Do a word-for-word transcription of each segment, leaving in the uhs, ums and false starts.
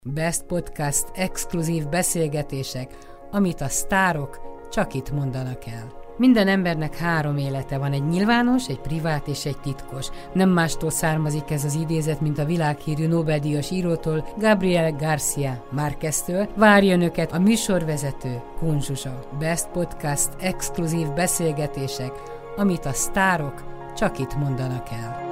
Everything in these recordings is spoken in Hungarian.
Best Podcast exkluzív beszélgetések, amit a sztárok csak itt mondanak el. Minden embernek három élete van, egy nyilvános, egy privát és egy titkos. Nem mástól származik ez az idézet, mint a világhírű Nobel-díjas írótól, Gabriel García Márqueztől. Várja önöket a műsorvezető, Kun Zsuzsa. Best Podcast exkluzív beszélgetések, amit a sztárok csak itt mondanak el.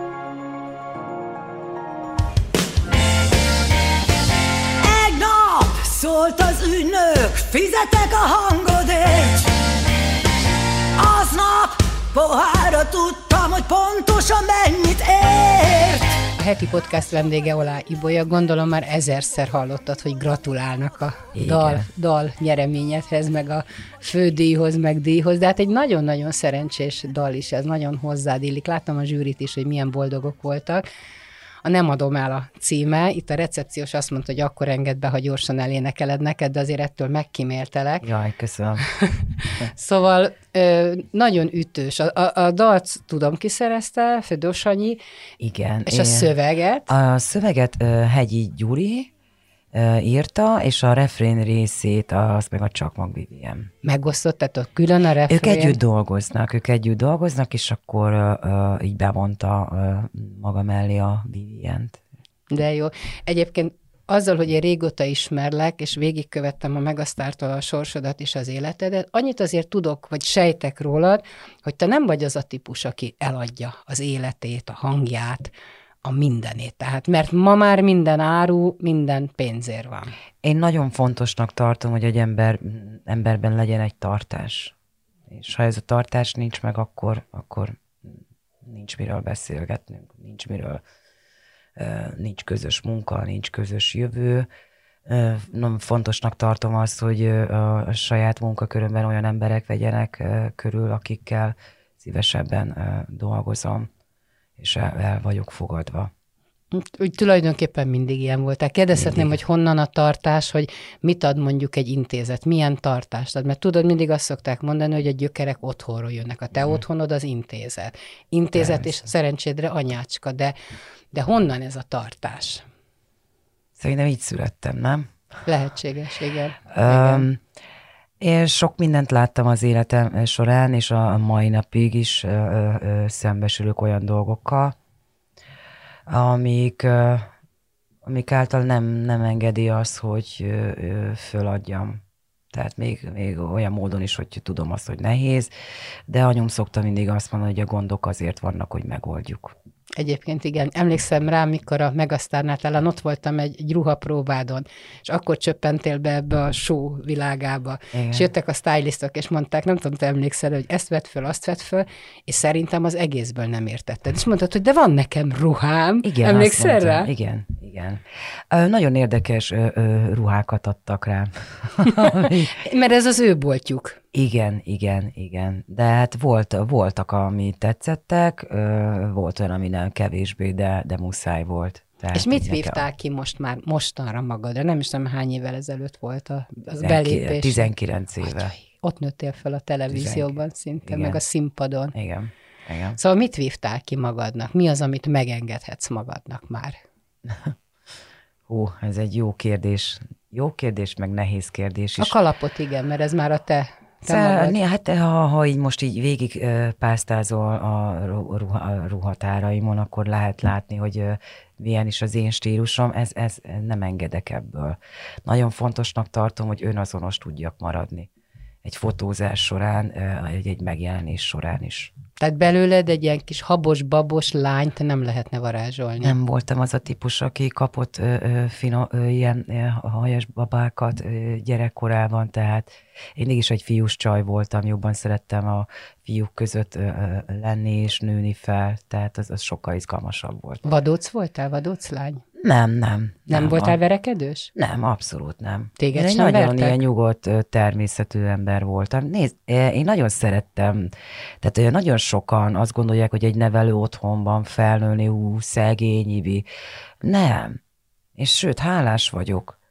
Szólt az ügynök, fizetek a hangodért. Aznap pohárra tudtam, hogy pontosan mennyit ért. A heti podcast vendége Olá Ibolya, gondolom már ezerszer hallottad, hogy gratulálnak a dal, dal nyereményedhez, meg a fődíjhoz, meg díjhoz, de hát egy nagyon-nagyon szerencsés dal is, ez nagyon hozzád illik. Láttam a zsűrit is, hogy milyen boldogok voltak. A Nem adom el a címe, itt a recepciós azt mondta, hogy akkor engedd be, ha gyorsan elénekeled neked, de azért ettől megkíméltelek. Jaj, köszönöm. Szóval ö, nagyon ütős. A, a, a dalt tudom kiszerezte, Födő Sanyi. Igen. És a szöveget? A szöveget uh, Hegyi Gyuri uh, írta, és a refrén részét azt meg a Csakmak Vivien. Megosztottatok külön a refrén? Ők együtt dolgoznak, ők együtt dolgoznak, és akkor uh, uh, így bevonta uh, maga mellé a Vivient. De jó. Egyébként azzal, hogy én régóta ismerlek, és végigkövettem a Megasztártól a sorsodat és az életedet, annyit azért tudok, vagy sejtek rólad, hogy te nem vagy az a típus, aki eladja az életét, a hangját, a mindenét. Tehát, mert ma már minden áru, minden pénzért van. Én nagyon fontosnak tartom, hogy egy ember, emberben legyen egy tartás. És ha ez a tartás nincs meg, akkor, akkor nincs miről beszélgetnünk, nincs miről, nincs közös munka, nincs közös jövő. Nagyon fontosnak tartom azt, hogy a, a saját munkakörömben olyan emberek vegyenek körül, akikkel szívesebben dolgozom, és el, el vagyok fogadva. Úgy tulajdonképpen mindig ilyen voltál. Kérdezhetném, hogy honnan a tartás, hogy mit ad mondjuk egy intézet, milyen tartást ad, mert tudod, mindig azt szokták mondani, hogy a gyökerek otthonról jönnek. A te hmm. otthonod az intézet. Intézet és szerencsédre anyácska, de, de honnan ez a tartás? Szerintem így születtem, nem? Lehetséges, igen. Um, igen. Én sok mindent láttam az életem során, és a mai napig is ö, ö, szembesülök olyan dolgokkal, amik, ö, amik által nem, nem engedi az, hogy ö, ö, föladjam. Tehát még, még olyan módon is, hogy tudom azt, hogy nehéz, de anyum szokta mindig azt mondani, hogy a gondok azért vannak, hogy megoldjuk. Egyébként igen, emlékszem rá, mikor a Megasztárnál talán ott voltam egy, egy ruhapróbádon, és akkor csöppentél be ebbe a show világába. Igen. És jöttek a stylistok, és mondták, nem tudom, te emlékszel, hogy ezt vedd föl, azt vedd föl, és szerintem az egészből nem értetted. És mondtad, hogy de van nekem ruhám. Igen, emlékszel rá? Igen, igen. Ö, nagyon érdekes ö, ö, ruhákat adtak rám. Mert ez az ő boltjuk. Igen, igen, igen. De hát volt, voltak, ami tetszettek, volt olyan, ami nem kevésbé, de, de muszáj volt. Tehát és mit vívtál ki most már, mostanra magadra? Nem is tudom, hány évvel ezelőtt volt a, a belépés. tizenkilenc éve. Atyai, ott nőttél fel a televízióban szinte, igen. Meg a színpadon. Igen, igen. Szóval mit vívtál ki magadnak? Mi az, amit megengedhetsz magadnak már? Hú, ez egy jó kérdés. Jó kérdés, meg nehéz kérdés is. A kalapot igen, mert ez már a te... Szóval, hát ha, ha így most így végig pásztázol a, ruha, a ruhatáraimon, akkor lehet látni, hogy milyen is az én stílusom, ez, ez nem engedek ebből. Nagyon fontosnak tartom, hogy önazonos tudjak maradni. Egy fotózás során, egy, egy megjelenés során is. Tehát belőled egy ilyen kis habos-babos lányt nem lehetne varázsolni. Nem voltam az a típus, aki kapott ö, ö, fino, ö, ilyen ö, hajas babákat ö, gyerekkorában, tehát én mégis egy fiús csaj voltam, jobban szerettem a fiúk között ö, ö, lenni és nőni fel, tehát az, az sokkal izgalmasabb volt. Vadóc voltál? Vadóc lány? Nem, nem. Nem, nem voltál a... verekedős? Nem, abszolút nem. Téged én sem egy nagyon vertek? ilyen nyugodt, természetű ember voltam. Nézd, én nagyon szerettem, tehát nagyon sokan azt gondolják, hogy egy nevelő otthonban felnőni, ú, szegény, ibi. Nem. És sőt, hálás vagyok.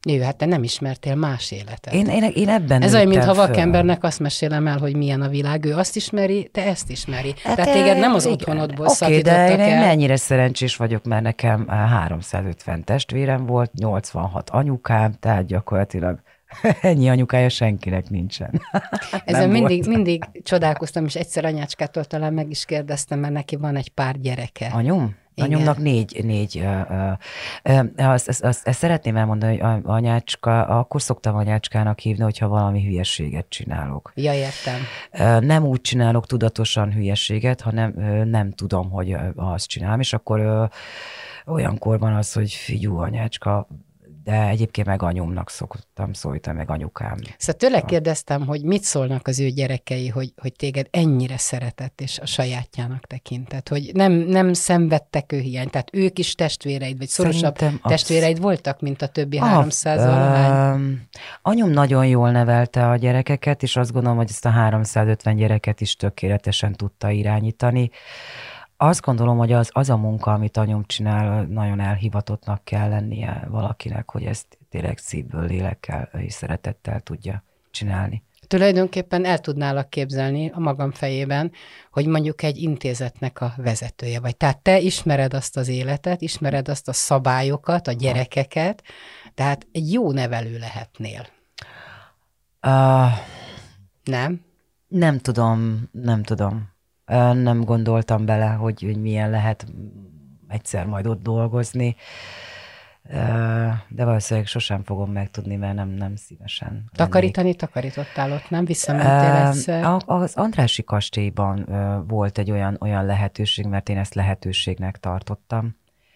Jó, hát te nem ismertél más életet. Én, én, én ebben Ez olyan, mintha föl. vakembernek azt mesélem el, hogy milyen a világ. Ő azt ismeri, te ezt ismeri. Hát Tehát téged nem az igen. otthonodból Oké, szakítottak de én el. mennyire szerencsés vagyok, mert nekem háromszázötven testvérem volt, nyolcvanhat anyukám, tehát gyakorlatilag ennyi anyukája senkinek nincsen. Ezen mindig, mindig csodálkoztam, és egyszer anyácskától talán meg is kérdeztem, mert neki van egy pár gyereke. Anyum? Anyumnak négy, négy uh, uh, uh, azt, azt, azt, azt szeretném elmondani, hogy anyácska, akkor szoktam anyácskának hívni, hogyha valami hülyeséget csinálok. Ja, értem. Uh, nem úgy csinálok tudatosan hülyeséget, hanem uh, nem tudom, hogy uh, azt csinálom, és akkor uh, olyankor van az, hogy figyú, anyácska, de egyébként meg anyumnak szoktam szólítani, meg anyukám. Szóval tőle kérdeztem, hogy mit szólnak az ő gyerekei, hogy, hogy téged ennyire szeretett, és a sajátjának tekintett, hogy nem, nem szenvedtek ő hiányt, tehát ők is testvéreid, vagy szorosabb Szerintem testvéreid az... voltak, mint a többi ah, háromszáz valahány? Uh, anyum nagyon jól nevelte a gyerekeket, és azt gondolom, hogy ezt a háromszázötven gyereket is tökéletesen tudta irányítani. Azt gondolom, hogy az, az a munka, amit anyum csinál, nagyon elhivatottnak kell lennie valakinek, hogy ezt tényleg szívből, lélekkel és szeretettel tudja csinálni. Tulajdonképpen el tudnálak képzelni a magam fejében, hogy mondjuk egy intézetnek a vezetője vagy. Tehát te ismered azt az életet, ismered azt a szabályokat, a gyerekeket, tehát egy jó nevelő lehetnél. Uh, nem? Nem tudom, nem tudom. Nem gondoltam bele, hogy, hogy milyen lehet egyszer majd ott dolgozni, de valószínűleg sosem fogom megtudni, mert nem, nem szívesen. Takarítani lennék. Takarítottál ott, nem? Visszamentél egyszer? Az Andrássy kastélyban volt egy olyan, olyan lehetőség, mert én ezt lehetőségnek tartottam,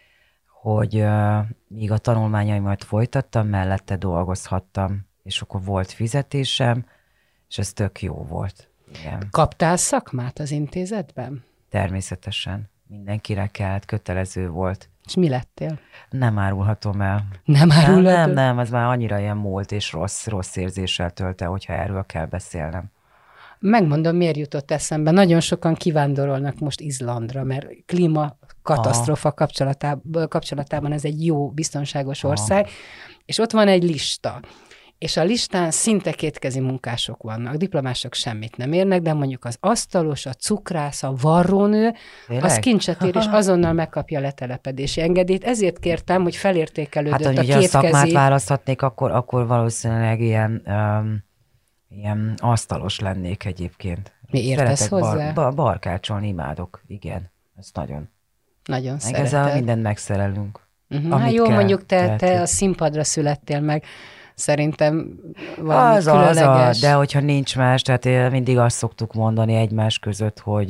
hogy míg a tanulmányaimat folytattam, mellette dolgozhattam, és akkor volt fizetésem, és ez tök jó volt. Igen. Kaptál szakmát az intézetben? Természetesen. Mindenkire kellett, kötelező volt. És mi lettél? Nem árulhatom el. Nem árulhatom? Nem, nem, nem, az már annyira ilyen múlt és rossz, rossz érzéssel tölte, hogyha erről kell beszélnem. Megmondom, miért jutott eszembe. Nagyon sokan kivándorolnak most Izlandra, mert klímakatasztrófa kapcsolatában, kapcsolatában ez egy jó, biztonságos ország, Aha. és ott van egy lista. És a listán szinte kétkezi munkások vannak. Diplomások semmit nem érnek, de mondjuk az asztalos, a cukrász, a varrónő, Tényleg? az kincset ér, és azonnal megkapja a letelepedési engedélyt. Ezért kértem, hogy felértékelődött hát, a kétkezi... Hát, ha szakmát választhatnék, akkor, akkor valószínűleg ilyen, um, ilyen asztalos lennék egyébként. Mi értesz Szeretek hozzá? Bar, bar, barkácsolni imádok, igen. Ez nagyon. Nagyon szeretem. Ezzel mindent megszerelünk. Uh-huh. Hát jó, kell, mondjuk te, te a színpadra születtél meg. Szerintem valami az különleges. Az a, de hogyha nincs más, tehát mindig azt szoktuk mondani egymás között, hogy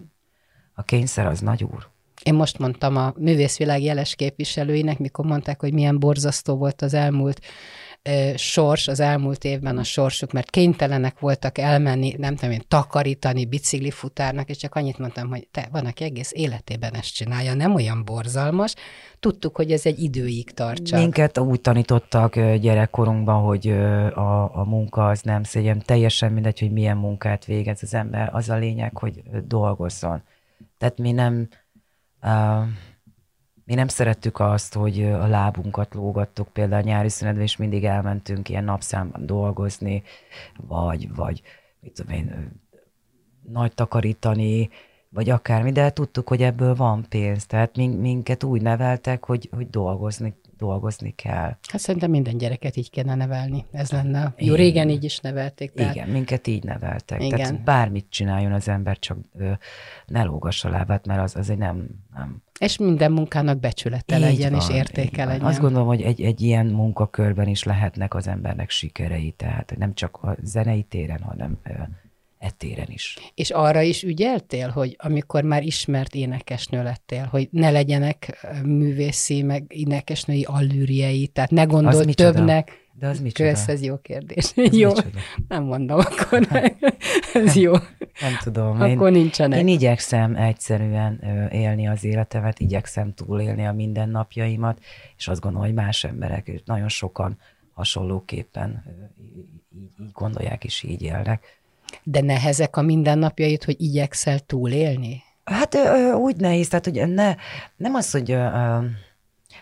a kényszer az nagy úr. Én most mondtam a művészvilág jeles képviselőinek, mikor mondták, hogy milyen borzasztó volt az elmúlt ö, sors, az elmúlt évben a sorsuk, mert kénytelenek voltak elmenni, nem tudom én, takarítani, biciklifutárnak, és csak annyit mondtam, hogy te, van, aki egész életében ezt csinálja, nem olyan borzalmas. Tudtuk, hogy ez egy időig tart csak. Minket úgy tanítottak gyerekkorunkban, hogy a, a munka az nem szégyen, teljesen mindegy, hogy milyen munkát végez az ember, az a lényeg, hogy dolgozzon. Tehát mi nem, uh, mi nem szerettük azt, hogy a lábunkat lógattuk, például nyári szünetben, és mindig elmentünk ilyen napszámban dolgozni, vagy, vagy mit tudom én, nagy takarítani, vagy akármi, de tudtuk, hogy ebből van pénz. Tehát minket úgy neveltek, hogy, hogy dolgozni, dolgozni kell. Hát szerintem minden gyereket így kéne nevelni. Ez lenne. Jó, régen így is nevelték. Tehát... Igen, minket így neveltek. Igen. Tehát bármit csináljon az ember, csak ö, ne lógassa a lábát, mert az, az egy nem, nem... És minden munkának becsülete így legyen, van, és értéke legyen. Azt gondolom, hogy egy, egy ilyen munkakörben is lehetnek az embernek sikerei. Tehát nem csak a zenei téren, hanem... Ö, ettéren is. És arra is ügyeltél, hogy amikor már ismert énekesnő lettél, hogy ne legyenek művészi, meg énekesnői allűrjei, tehát ne gondold többnek. De az micsoda? Kösz, ez jó kérdés. Az jó, micsoda? Nem mondom, akkor ez jó. Nem tudom. Akkor én, nincsenek. Én igyekszem egyszerűen élni az életemet, igyekszem túlélni a mindennapjaimat, és azt gondolom, hogy más emberek, nagyon sokan hasonlóképpen így, így gondolják és így élnek. De nehezek a mindennapjait, hogy igyekszel túlélni? Hát ö, úgy nehéz, tehát hogy ne, nem az, hogy ö,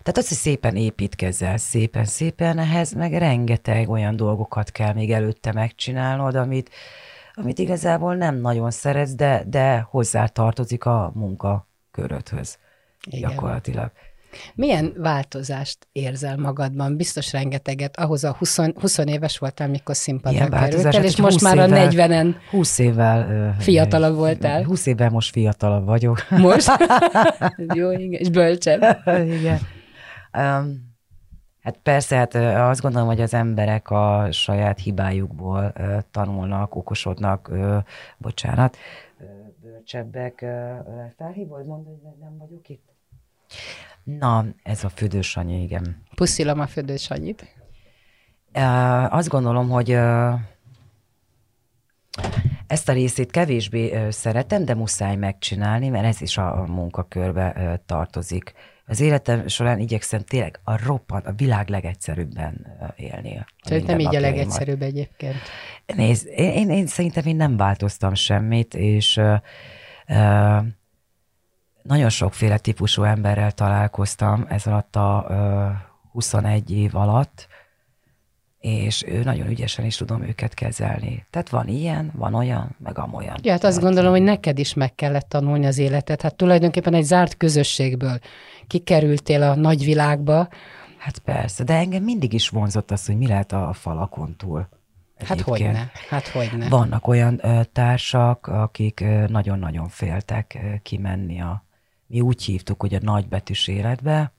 Tehát az, hogy szépen építkezel, szépen-szépen, ehhez meg rengeteg olyan dolgokat kell még előtte megcsinálnod, amit, amit igazából nem nagyon szeretsz, de, de hozzá tartozik a munkakörödhöz. Igen. Gyakorlatilag. Milyen változást érzel magadban? Biztos rengeteget. Ahhoz a húsz, húsz éves voltál, mikor színpadra kerültél, és most már évvel, a negyvenen húsz évvel fiatalabb voltál. húsz évvel most fiatalabb vagyok. Most? Jó, igen, és bölcsebb. Igen. Um, hát persze, hát azt gondolom, hogy az emberek a saját hibájukból uh, tanulnak, okosodnak, uh, bocsánat, uh, bölcsebbek. Uh, felhívod, mondod, hogy nem vagyok itt? Na, ez a Fürdős Sanyi, igen. Puszilom a Fürdős Sanyit. Uh, azt gondolom, hogy uh, ezt a részét kevésbé uh, szeretem, de muszáj megcsinálni, mert ez is a munkakörbe uh, tartozik. Az életem során igyekszem tényleg a roppant, a világ legegyszerűbben uh, élni. Szerintem így a legegyszerűbb egyébként. Nézd, én, én, én szerintem én nem változtam semmit, és uh, uh, nagyon sokféle típusú emberrel találkoztam ez alatt a uh, huszonegy év alatt, és ő nagyon ügyesen is tudom őket kezelni. Tehát van ilyen, van olyan, meg amolyan. Ja, hát azt Tehát, gondolom, hogy neked is meg kellett tanulni az életet. Hát tulajdonképpen egy zárt közösségből kikerültél a nagyvilágba. Hát persze, de engem mindig is vonzott az, hogy mi lehet a falakon túl. Hát hogyne, hát hogyne. Vannak olyan ö, társak, akik ö, nagyon-nagyon féltek ö, kimenni a, mi úgy hívtuk, hogy a nagybetűs életbe,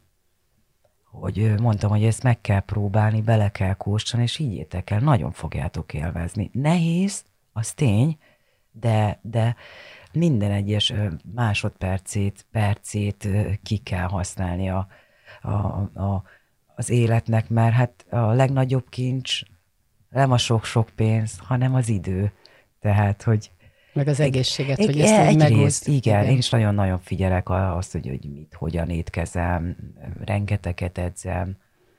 hogy ö, mondtam, hogy ezt meg kell próbálni, bele kell kóstolni, és így értek el, nagyon fogjátok élvezni. Nehéz, az tény, de, de minden egyes ö, másodpercét, percét ö, ki kell használni a, a, a, az életnek, mert hát a legnagyobb kincs nem a sok-sok pénz, hanem az idő. Tehát, hogy... Meg az egészséget, egy, hogy ezt egy megúszd. Igen, igen, én is nagyon-nagyon figyelek azt, hogy, hogy mit, hogyan étkezem, rengeteget edzem,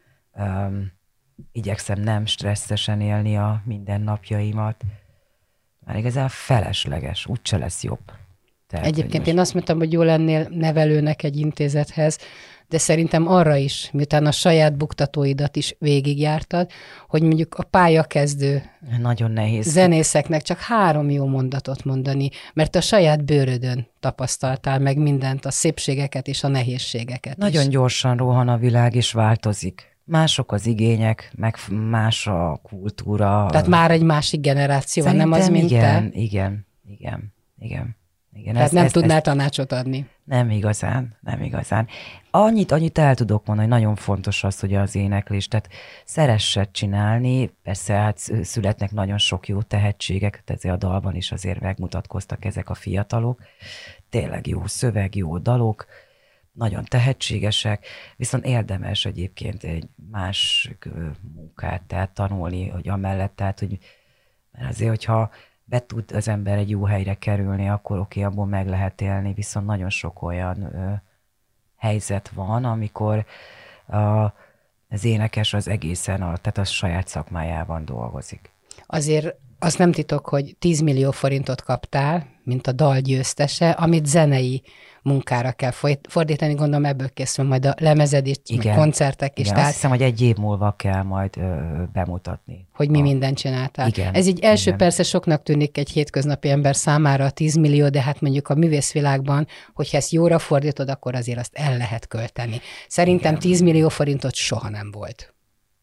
um, igyekszem nem stresszesen élni a mindennapjaimat, mert igazából felesleges, úgyse lesz jobb. Tehát, Egyébként most... én azt mondtam, hogy jó lennél nevelőnek egy intézethez, de szerintem arra is, miután a saját buktatóidat is végigjártad, hogy mondjuk a pályakezdő nagyon nehéz zenészeknek csak három jó mondatot mondani, mert a saját bőrödön tapasztaltál meg mindent, a szépségeket és a nehézségeket Nagyon is. gyorsan rohan a világ, és változik. Mások az igények, meg más a kultúra. Tehát már egy másik generáció, Szerintem nem az, mint igen, te? igen, igen, igen. Igen, Tehát ezt, nem ezt, tudnál ezt, tanácsot adni. Nem igazán, nem igazán. Annyit, annyit el tudok mondani, hogy nagyon fontos az, hogy az éneklés, tehát szeressed csinálni, persze hát születnek nagyon sok jó tehetségek, ezért a dalban is azért megmutatkoztak ezek a fiatalok. Tényleg jó szöveg, jó dalok, nagyon tehetségesek, viszont érdemes egyébként egy más munkát, tehát tanulni, hogy amellett, tehát, hogy mert azért, hogyha be tud az ember egy jó helyre kerülni, akkor oké, okay, abból meg lehet élni, viszont nagyon sok olyan ö, helyzet van, amikor a, az énekes az egészen, a, tehát a saját szakmájában dolgozik. Azért az nem titok, hogy tíz millió forintot kaptál, mint a dal győztese, amit zenei munkára kell fordítani, gondolom ebből készül majd a lemezed is, meg koncertek is. Igen, tehát, azt hiszem, hogy egy év múlva kell majd ö, bemutatni. Hogy mi a... mindent csináltál. Igen, Ez így első igen. persze soknak tűnik egy hétköznapi ember számára a tíz millió, de hát mondjuk a művészvilágban, hogyha ezt jóra fordítod, akkor azért azt el lehet költeni. Szerintem igen. tíz millió forintot soha nem volt.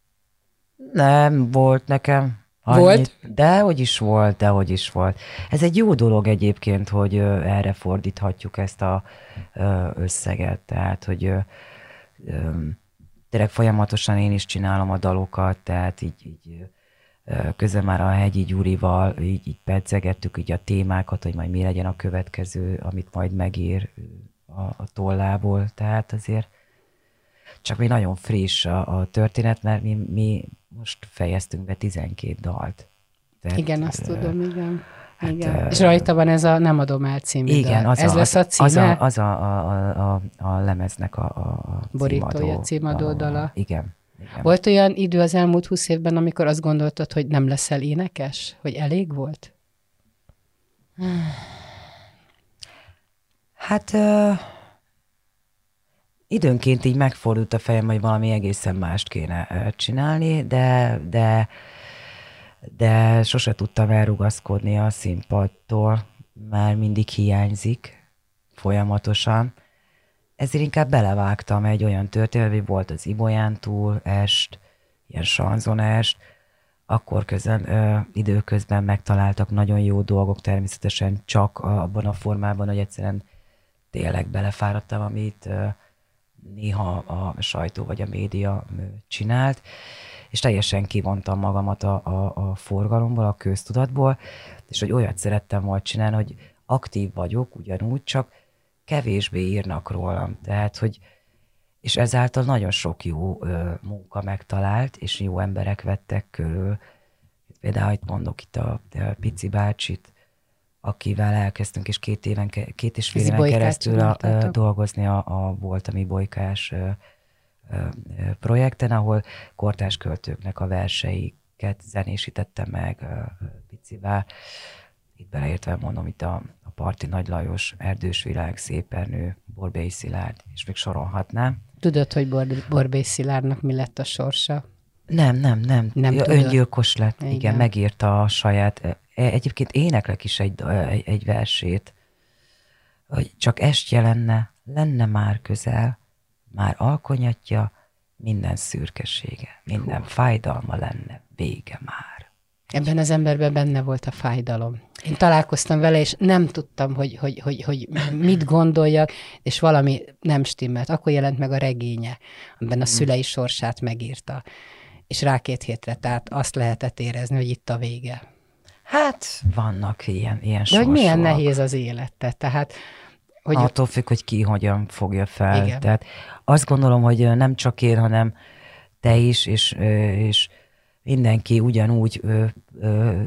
Nem volt nekem. Annyit, volt? Dehogy is volt, dehogy is volt. Ez egy jó dolog egyébként, hogy ö, erre fordíthatjuk ezt a ö, összeget, tehát, hogy ö, ö, tényleg folyamatosan én is csinálom a dalokat, tehát így, így ö, közben már a Hegyi Gyurival így, így pedzegettük így a témákat, hogy majd mi legyen a következő, amit majd megír a, a tollából, tehát azért csak még nagyon friss a, a történet, mert mi, mi most fejeztünk be tizenkét dalt. Tehát, igen, azt uh, tudom, igen. Hát, igen. Uh, És rajta van ez a Nem adom el című igen, dal. az Ez a, lesz a címe? Az a, az a, a, a, a lemeznek a, a borítója, címadó dala. Igen, igen. Volt olyan idő az elmúlt húsz évben, amikor azt gondoltad, hogy nem leszel énekes? Hogy elég volt? Hát... Uh, időnként így megfordult a fejem, hogy valami egészen mást kéne csinálni, de, de, de sose tudtam elrugaszkodni a színpadtól, már mindig hiányzik folyamatosan. Ezért inkább belevágtam egy olyan történetbe, hogy volt az Ibolyán túl est, ilyen sanzonest, akkor közben, ö, időközben megtaláltak nagyon jó dolgok, természetesen csak abban a formában, hogy egyszerűen tényleg belefáradtam, amit ö, néha a sajtó vagy a média csinált, és teljesen kivontam magamat a, a, a forgalomból, a köztudatból, és hogy olyat szerettem volna csinálni, hogy aktív vagyok ugyanúgy, csak kevésbé írnak rólam. Tehát, hogy és ezáltal nagyon sok jó ö, munka megtalált, és jó emberek vettek körül. Például itt mondok itt a, a Pici bácsit, akivel elkezdtünk, és két, éven, két és fél éven keresztül a, a, dolgozni a, a Voltami Bolykás ö, ö, projekten, ahol kortárs költőknek a verseiket zenésítette meg ö, Picivel. Itt beleértve mondom, itt a, a Parti Nagy Lajos, Erdős Világ, Szépernő, Borbély Szilárd, és még sorolhatnám. Tudod, hogy Bor- Borbély Szilárdnak mi lett a sorsa? Nem, nem, nem. nem ja, öngyilkos lett, igen. igen, megírta a saját, egyébként éneklek is egy, egy, egy versét, hogy csak est jelenne, lenne már közel, már alkonyatja, minden szürkesége, minden Hú. fájdalma lenne, vége már. Ebben az emberben benne volt a fájdalom. Én találkoztam vele, és nem tudtam, hogy, hogy, hogy, hogy mit gondoljak, és valami nem stimmelt. Akkor jelent meg a regénye, amiben a szülei sorsát megírta. És rá két hétre, tehát azt lehetett érezni, hogy itt a vége. Hát, vannak ilyen, ilyen De hogy milyen nehéz az élete, tehát... Hogy attól függ, hogy ki hogyan fogja fel. Igen. Tehát azt gondolom, hogy nem csak én, hanem te is, és, és mindenki ugyanúgy... Ö, ö,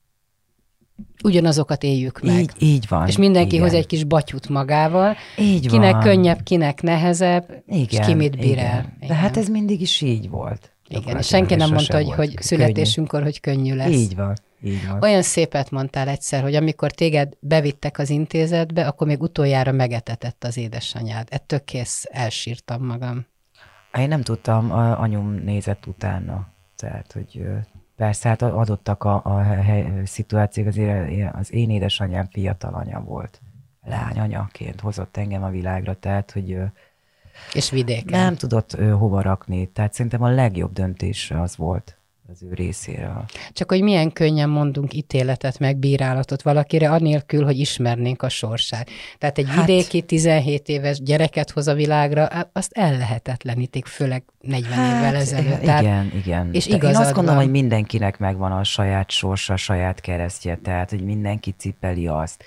ugyanazokat éljük meg. Így, így van. És mindenki hoz egy kis batyut magával. Így kinek van. könnyebb, kinek nehezebb, igen, és ki mit bír igen. el. De hát ez mindig is így volt. Igen, és senki nem mondta, hogy, hogy születésünkkor, hogy könnyű lesz. Így van, így van. Olyan szépet mondtál egyszer, hogy amikor téged bevittek az intézetbe, akkor még utoljára megetetett az édesanyád. Ettől kész, elsírtam magam. Én nem tudtam, anyum nézett utána. Tehát, hogy persze, hát adottak a, a hely, szituációk, azért az én édesanyám fiatal anya volt. Lányanyaként hozott engem a világra, tehát, hogy... És vidéken. Nem tudott ő, hova rakni, tehát szerintem a legjobb döntés az volt az ő részéről. Csak hogy milyen könnyen mondunk ítéletet, meg bírálatot valakire, anélkül, hogy ismernénk a sorsát. Tehát egy hát, vidéki tizenhét éves gyereket hoz a világra, azt ellehetetlenítik, főleg negyven hát, évvel ezelőtt. Igen, tehát, igen. És én azt gondolom, van. hogy mindenkinek megvan a saját sorsa, a saját keresztje, tehát hogy mindenki cipeli azt.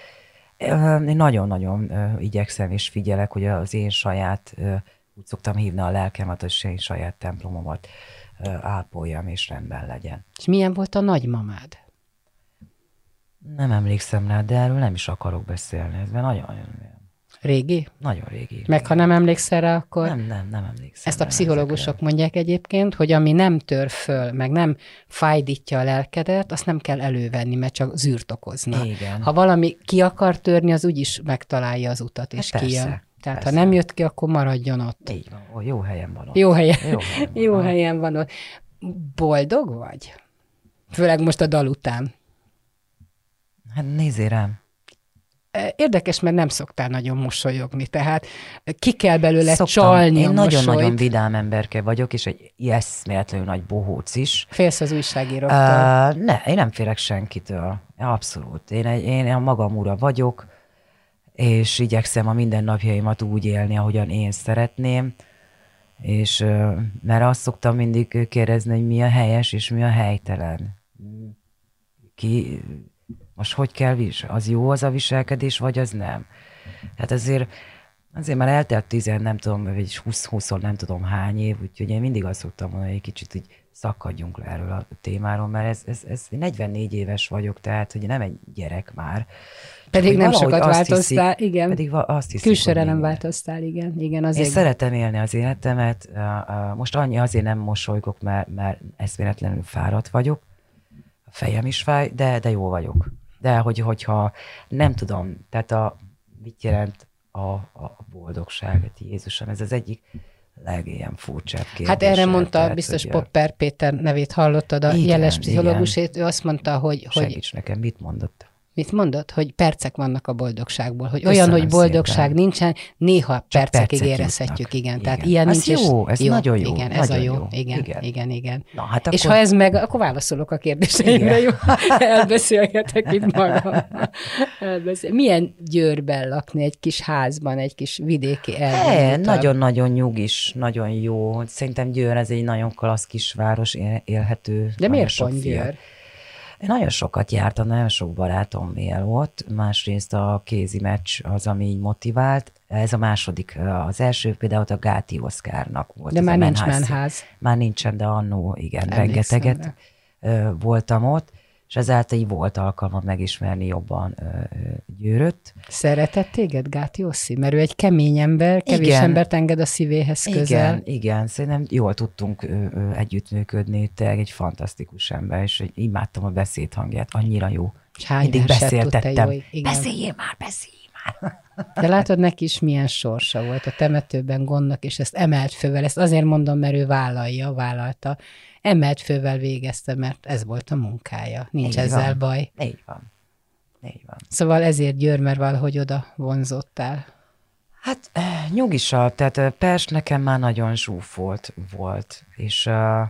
Én nagyon-nagyon igyekszem és figyelek, hogy az én saját, úgy szoktam hívni a lelkemet, az én saját templomomat ápoljam és rendben legyen. És milyen volt a nagymamád? Nem emlékszem rá, de erről nem is akarok beszélni. Ez nagyon-nagyon... Régi? Nagyon régi. Meg ha nem emlékszel rá, akkor... Nem, nem, nem emlékszem. Ezt a pszichológusok ezekre mondják egyébként, hogy ami nem tör föl, meg nem fájdítja a lelkedet, azt nem kell elővenni, mert csak zűrt okozna. Igen. Ha valami ki akar törni, az úgyis megtalálja az utat, és hát kijön. Persze, Tehát persze. Ha nem jött ki, akkor maradjon ott. Így van. Ó, jó helyen van ott. Jó helyen, jó helyen van, jó helyen van ott. Boldog vagy? Főleg most a dal után. Hát nézzél rám. Érdekes, mert nem szoktál nagyon mosolyogni, tehát ki kell belőle Szoktam. csalni Én a nagyon-nagyon vidám emberke vagyok, és egy eszméletlenül nagy bohóc is. Félsz az újságíróktól? Uh, ne, én nem félek senkitől. Abszolút. Én, egy, én a magam ura vagyok, és igyekszem a mindennapjaimat úgy élni, ahogyan én szeretném, és uh, mert azt szoktam mindig kérdezni, hogy mi a helyes, és mi a helytelen. Ki... Most hogy kell vis? Az jó az a viselkedés, vagy az nem? Hát azért, azért már eltelt tizen, nem tudom, vagy húsz nem tudom hány év, úgyhogy én mindig azt szoktam mondani, hogy egy kicsit így szakadjunk le erről a témáról, mert ez, ez, ez negyvennégy éves vagyok, tehát hogy nem egy gyerek már. Pedig hogy nem sokat változtál, hiszik, igen. Pedig azt hiszik, külsőre nem változtál, igen. igen azért. Én szeretem élni az életemet, most annyi azért nem mosolygok, mert, mert eszméletlenül fáradt vagyok, a fejem is fáj, de, de jó vagyok. De hogy, hogyha nem tudom, tehát a, mit jelent a, a boldogság. Jézusom, ez az egyik legilyen furcsább kérdés. Hát erre mondta, tehát, biztos hogy, Popper Péter nevét hallottad, a igen, jeles pszichológusét, ő azt mondta, hogy... Segíts hogy nekem, mit mondott? Mit mondott? Hogy percek vannak a boldogságból. Hogy Köszönöm olyan, hogy boldogság szépen. nincsen, néha Csak percekig percek érezhetjük, jutnak. igen. Igen. Tehát ilyen Ez nincs. jó, ez nagyon jó, Igen, ez a nagyon jó. jó. Igen, Igen. igen, igen. Na, hát És akkor... ha ez meg, akkor válaszolok a kérdéseimre, jó? Elbeszélgetek itt magam. Elbeszél. Milyen Győrben lakni, egy kis házban, egy kis vidéki elvonultabb? Nagyon-nagyon nyugis, nagyon jó. Szerintem Győr ez egy nagyon klassz kisváros, él- élhető. De miért sok pont fiatal. Győr? Én nagyon sokat jártam, nagyon sok barátom él ott, másrészt a kézi meccs az, ami így motivált. Ez a második, az első például a Gáti Oszkárnak volt. De ez már a nincs menház. menház. Már nincsen, de annó, igen, Emlékszem rengeteget ö, voltam ott, és ezáltal így volt alkalmam megismerni jobban ö, ö, Győröt. Szeretett téged Gáti Osszi? Mert ő egy kemény ember, kevés Igen. embert enged a szívéhez közel. Igen, igen, szerintem jól tudtunk ö, ö, együttműködni, tényleg egy fantasztikus ember, és hogy imádtam a beszédhangját, annyira jó. És hány Mindig verset tudta beszéltettem. jól, igen. Beszéljél már, beszéljél már. De látod, neki is milyen sorsa volt a temetőben gondnak, és ezt emelt fővel, ezt azért mondom, mert ő vállalja, vállalta, emelt fővel végezte, mert ez volt a munkája. Nincs Így ezzel van. baj. Így van. Így van. Szóval ezért Győr, mert valahogy oda vonzottál. Hát eh, nyugisabb, tehát eh, Pest nekem már nagyon zsúfolt volt, és uh,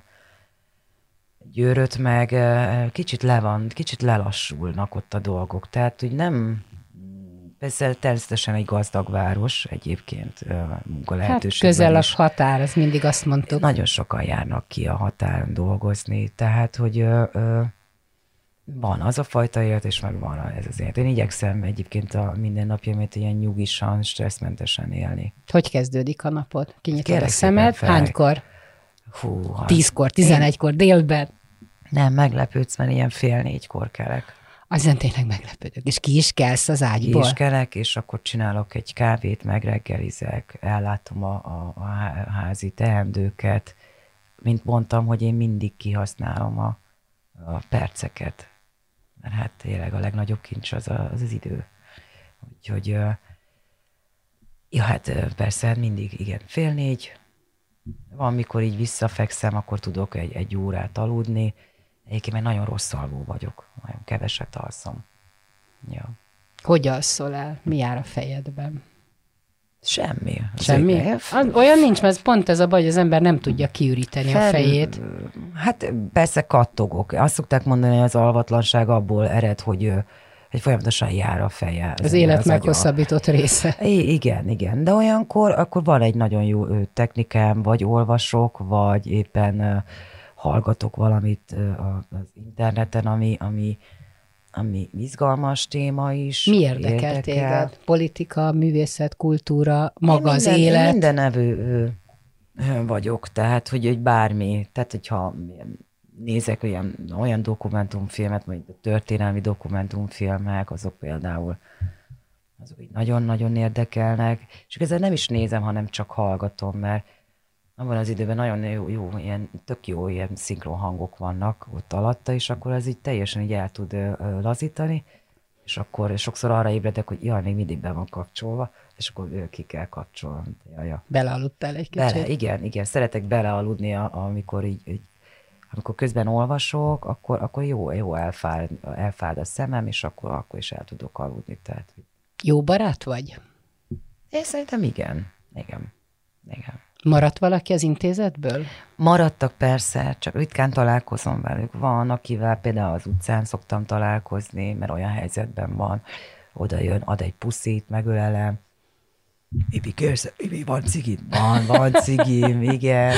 Győröt meg uh, kicsit le van, kicsit lelassulnak ott a dolgok, tehát úgy nem, persze természetesen egy gazdag város egyébként uh, Hát munkalehetőségben közel a is. határ, ezt mindig azt mondtuk. Nagyon sokan járnak ki a határon dolgozni, tehát hogy uh, uh, van az a fajta élet, és meg van ez az élet. Én igyekszem egyébként a mindennapjaimat ilyen nyugisan, stresszmentesen élni. Hogy kezdődik a napod? Kinyitod Kérlek a szemed? szépen fel. Hánykor? Hú, az- Tízkor, tizenegykor, délben? Nem, meglepődsz, mert ilyen fél négykor kelek. Azon tényleg meglepődök. És ki is kelsz az Ki ágyból? is kelek, és akkor csinálok egy kávét, megreggelizek, ellátom a, a, a há- házi teendőket. Mint mondtam, hogy én mindig kihasználom a, a perceket. Mert hát tényleg a legnagyobb kincs az a, az, az idő. Úgyhogy, ö, ja, hát ö, persze, hát mindig, igen, fél négy. Van, mikor így visszafekszem, akkor tudok egy, egy órát aludni. Egyébként meg nagyon rossz alvó vagyok. Nagyon keveset alszom. Ja. Hogy alszol el? Mi jár a fejedben? Semmi. Az Semmi? egy- Az, olyan nincs, mert pont ez a baj, hogy az ember nem tudja kiüríteni a Fel- fejét. Hát persze kattogok. Azt szokták mondani, hogy az alvatlanság abból ered, hogy, ö, hogy folyamatosan jár a feje. Az élet az agya. meghosszabbított része. I- igen, igen. De olyankor akkor van egy nagyon jó ö, technikám, vagy olvasok, vagy éppen ö, hallgatok valamit ö, a- az interneten, ami, ami, ami izgalmas téma is. Mi érdekel téged? Politika, művészet, kultúra, maga Én az minden, élet? Én mindenevő ö, ö, vagyok, tehát hogy, hogy bármi, tehát hogyha nézek olyan, olyan dokumentumfilmet, vagy történelmi dokumentumfilmek, azok például azok így nagyon-nagyon érdekelnek, és ezzel nem is nézem, hanem csak hallgatom, mert abban az időben nagyon jó, jó ilyen, tök jó ilyen szinkron hangok vannak ott alatta, és akkor ez így teljesen így el tud ö, ö, lazítani, és akkor sokszor arra ébredek, hogy jaj, még mindig be van kapcsolva, és akkor ö, ki kell kapcsolni. Jaja. Belealudtál egy kicsit? Bele, igen, igen, szeretek belealudni, a- amikor így, így amikor közben olvasok, akkor, akkor jó, jó elfád, elfád a szemem, és akkor, akkor is el tudok aludni. Tehát, Jó barát vagy? én szerintem igen, igen, igen. Maradt valaki az intézetből? Maradtak persze, csak ritkán találkozom velük. Van, akivel például az utcán szoktam találkozni, mert olyan helyzetben van, oda jön, ad egy puszit, megölelem. Ibi, kérsz, Ibi, van cigid? Van, van cigim, igen.